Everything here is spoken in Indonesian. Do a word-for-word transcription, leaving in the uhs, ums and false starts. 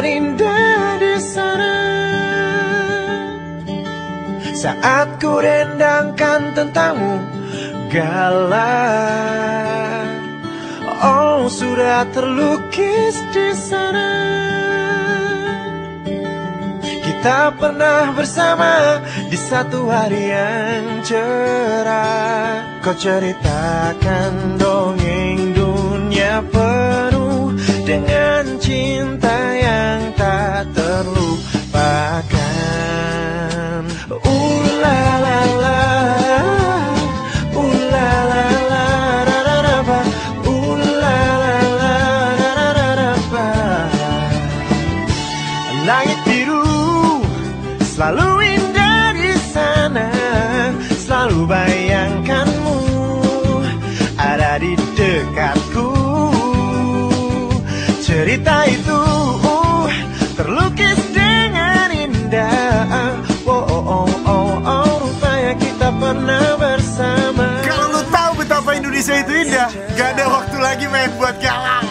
Sangat indah di sana. Saat ku rendangkan tentangmu, galah, oh sudah terlukis di sana. Kita pernah bersama di satu hari yang cerah. Kau ceritakan dongeng dunia penuh dengan cinta yang tak terlupakan. Uh la la la, uh la la la, ra ra ra ba, uh la la la, ra ra ra ra ba. Langit biru selalu indah di sana, selalu bayangkanmu ada di dekatku. Cerita itu uh, terlukis dengan indah. Oh, oh, oh, oh, oh, rupanya kita pernah bersama. Kalau lu tahu betapa Indonesia itu indah, gak ada waktu lagi main buat galau.